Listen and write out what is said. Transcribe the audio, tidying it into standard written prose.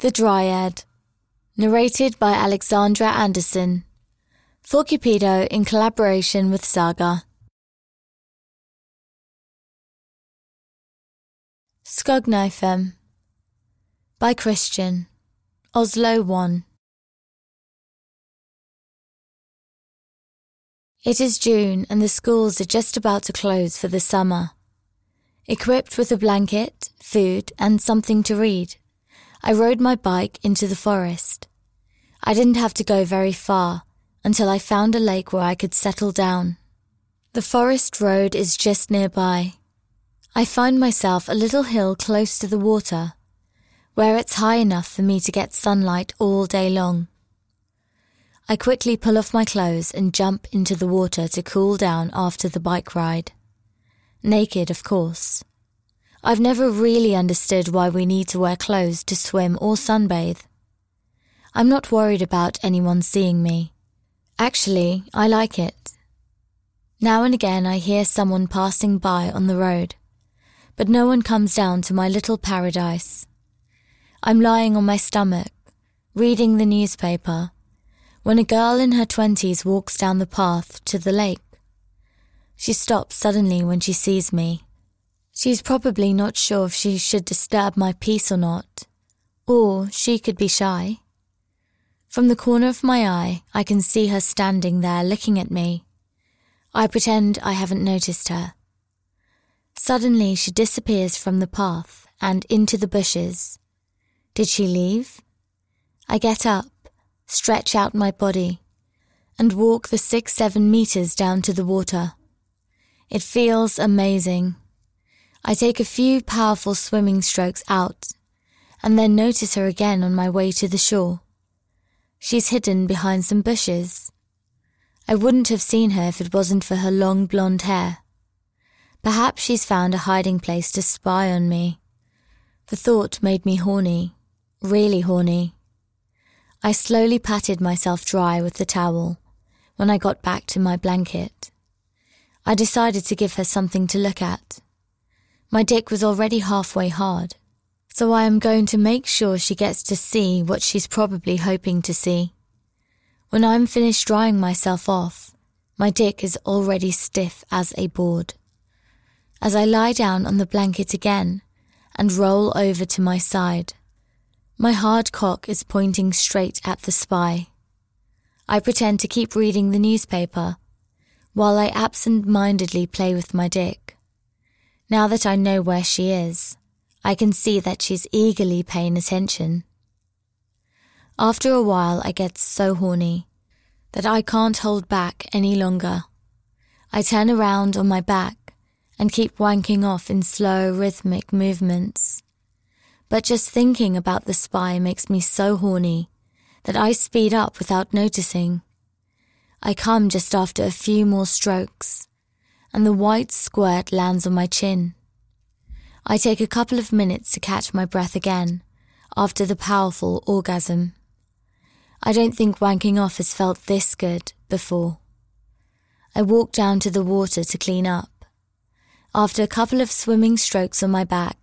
The Dryad. Narrated by Alexandra Anderson. For Cupido in collaboration with Saga. Skogknifem. By Christian. Oslo 1. It is June and the schools are just about to close for the summer. Equipped with a blanket, food, and something to read, I rode my bike into the forest. I didn't have to go very far until I found a lake where I could settle down. The forest road is just nearby. I find myself a little hill close to the water, where it's high enough for me to get sunlight all day long. I quickly pull off my clothes and jump into the water to cool down after the bike ride. Naked, of course. I've never really understood why we need to wear clothes to swim or sunbathe. I'm not worried about anyone seeing me. Actually, I like it. Now and again I hear someone passing by on the road, but no one comes down to my little paradise. I'm lying on my stomach, reading the newspaper, when a girl in her 20s walks down the path to the lake. She stops suddenly when she sees me. She's probably not sure if she should disturb my peace or not, or she could be shy. From the corner of my eye, I can see her standing there looking at me. I pretend I haven't noticed her. Suddenly she disappears from the path and into the bushes. Did she leave? I get up, stretch out my body, and walk the 6-7 meters down to the water. It feels amazing. I take a few powerful swimming strokes out, and then notice her again on my way to the shore. She's hidden behind some bushes. I wouldn't have seen her if it wasn't for her long blonde hair. Perhaps she's found a hiding place to spy on me. The thought made me horny, really horny. I slowly patted myself dry with the towel when I got back to my blanket. I decided to give her something to look at. My dick was already halfway hard, so I am going to make sure she gets to see what she's probably hoping to see. When I'm finished drying myself off, my dick is already stiff as a board. As I lie down on the blanket again and roll over to my side, my hard cock is pointing straight at the spy. I pretend to keep reading the newspaper while I absent-mindedly play with my dick. Now that I know where she is, I can see that she's eagerly paying attention. After a while I get so horny that I can't hold back any longer. I turn around on my back and keep wanking off in slow, rhythmic movements. But just thinking about the spy makes me so horny that I speed up without noticing. I come just after a few more strokes, and the white squirt lands on my chin. I take a couple of minutes to catch my breath again after the powerful orgasm. I don't think wanking off has felt this good before. I walk down to the water to clean up. After a couple of swimming strokes on my back,